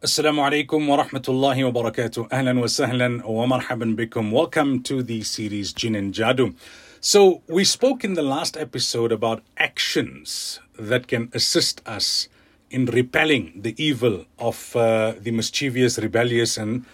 Assalamu alaikum wa rahmatullahi wa barakatuh. Ahlan wa sahlan wa marhaban bikum. Welcome to the series Jinn and Jadoo. So we spoke in the last episode about actions that can assist us in repelling the evil of the mischievous, rebellious and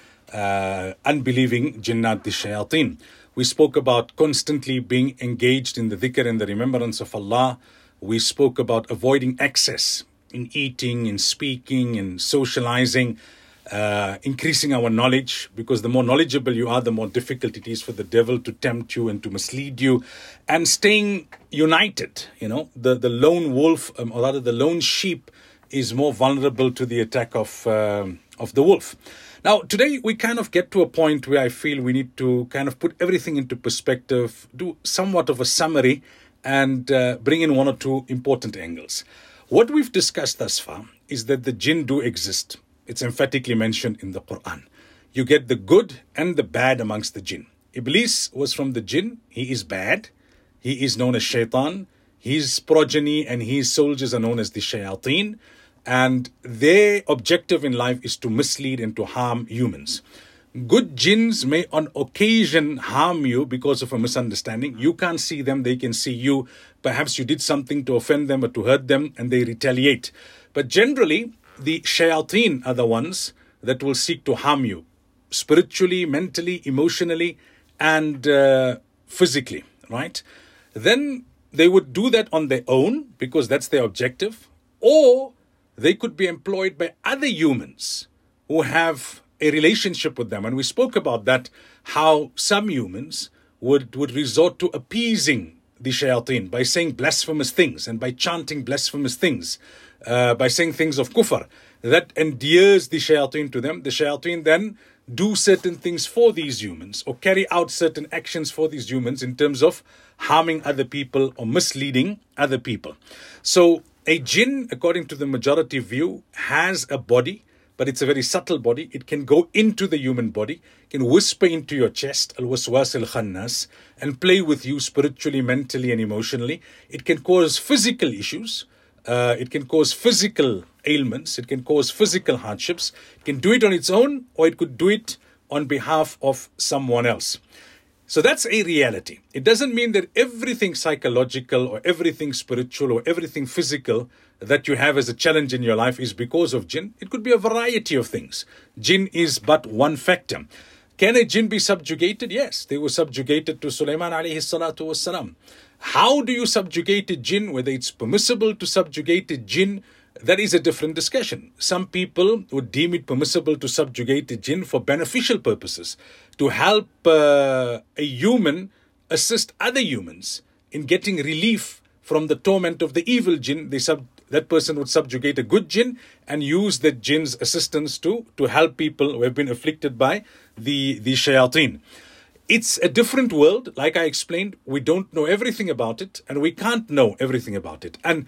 unbelieving jinnat, the shayateen. We spoke about constantly being engaged in the dhikr and the remembrance of Allah. We spoke about avoiding excess in eating, in speaking, in socializing, increasing our knowledge, because the more knowledgeable you are, the more difficult it is for the devil to tempt you and to mislead you, and staying united. You know, the lone wolf, or rather the lone sheep, is more vulnerable to the attack of the wolf. Now, today we kind of get to a point where I feel we need to kind of put everything into perspective, do somewhat of a summary, and bring in one or two important angles. What we've discussed thus far is that the jinn do exist. It's emphatically mentioned in the Quran. You get the good and the bad amongst the jinn. Iblis was from the jinn. He is bad. He is known as shaitan. His progeny and his soldiers are known as the shayateen. And their objective in life is to mislead and to harm humans. Good jinns may on occasion harm you because of a misunderstanding. You can't see them, they can see you. Perhaps you did something to offend them or to hurt them and they retaliate. But generally, the shayateen are the ones that will seek to harm you. Spiritually, mentally, emotionally and physically, right? Then they would do that on their own because that's their objective. Or they could be employed by other humans who have a relationship with them. And we spoke about that, how some humans would resort to appeasing the shayateen by saying blasphemous things and by chanting blasphemous things, by saying things of kufr. That endears the shayateen to them. The shayateen then do certain things for these humans or carry out certain actions for these humans in terms of harming other people or misleading other people. So a jinn, according to the majority view, has a body, but it's a very subtle body. It can go into the human body, can whisper into your chest, al-waswas al-khannas, and play with you spiritually, mentally, and emotionally. It can cause physical issues. It can cause physical ailments. It can cause physical hardships. It can do it on its own, or it could do it on behalf of someone else. So that's a reality. It doesn't mean that everything psychological or everything spiritual or everything physical that you have as a challenge in your life is because of jinn. It could be a variety of things. Jinn is but one factor. Can a jinn be subjugated? Yes, they were subjugated to Sulaiman alayhi salatu wassalam. How do you subjugate a jinn? Whether it's permissible to subjugate a jinn, that is a different discussion. Some people would deem it permissible to subjugate a jinn for beneficial purposes, to help a human assist other humans in getting relief from the torment of the evil jinn. That person would subjugate a good jinn and use that jinn's assistance to help people who have been afflicted by the shayateen. It's a different world. Like I explained, we don't know everything about it and we can't know everything about it. And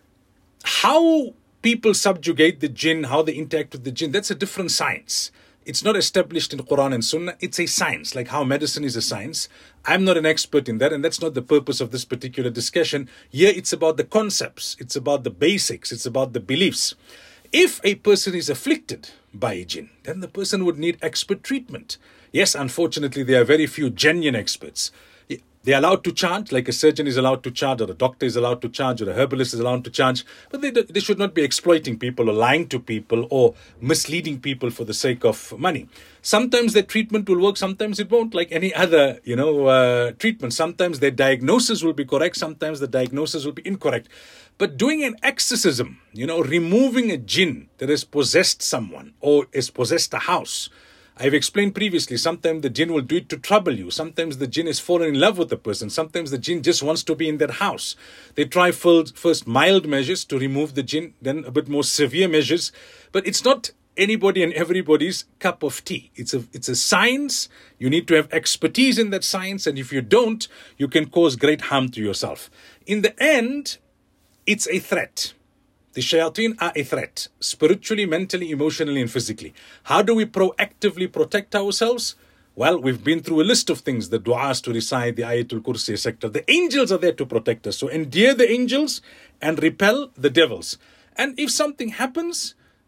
how people subjugate the jinn, how they interact with the jinn, that's a different science. It's not established in Quran and Sunnah. It's a science, like how medicine is a science. I'm not an expert in that, and that's not the purpose of this particular discussion. Here, it's about the concepts. It's about the basics. It's about the beliefs. If a person is afflicted by a jinn, then the person would need expert treatment. Yes, unfortunately, there are very few genuine experts. They're allowed to charge, like a surgeon is allowed to charge, or a doctor is allowed to charge, or a herbalist is allowed to charge. But they should not be exploiting people or lying to people or misleading people for the sake of money. Sometimes their treatment will work, sometimes it won't, like any other, treatment. Sometimes their diagnosis will be correct, sometimes the diagnosis will be incorrect. But doing an exorcism, removing a jinn that has possessed someone or has possessed a house, I've explained previously, sometimes the jinn will do it to trouble you. Sometimes the jinn is fallen in love with the person. Sometimes the jinn just wants to be in that house. They try first mild measures to remove the jinn, then a bit more severe measures. But it's not anybody and everybody's cup of tea. It's a science. You need to have expertise in that science. And if you don't, you can cause great harm to yourself. In the end, it's a threat. The shayateen are a threat, spiritually, mentally, emotionally, and physically. How do we proactively protect ourselves? Well, we've been through a list of things, the du'as to recite, the Ayatul Kursi, etc. The angels are there to protect us. So endear the angels and repel the devils. And if something happens,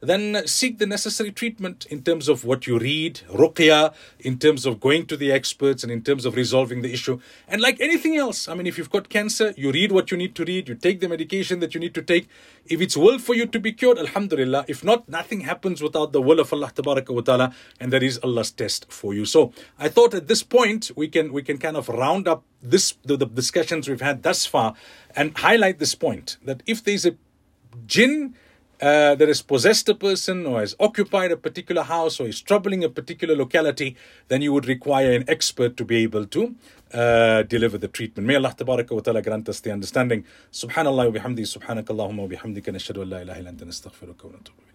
then seek the necessary treatment in terms of what you read, ruqya, in terms of going to the experts, and in terms of resolving the issue. And like anything else, I mean, if you've got cancer, you read what you need to read, you take the medication that you need to take. If it's will for you to be cured, alhamdulillah. If not, nothing happens without the will of Allah tabaraka wa ta'ala, and that is Allah's test for you. So I thought at this point we can kind of round up the discussions we've had thus far and highlight this point, that if there's a jinn that has possessed a person or has occupied a particular house or is troubling a particular locality, then you would require an expert to be able to deliver the treatment. May Allah tabaraka wa ta'ala grant us the understanding. Subhanallah wa bihamdi, subhanakallahumma wa bihamdika, nashhadu an la ilaha illa anta, nastaghfiruka wa natubu ilayk.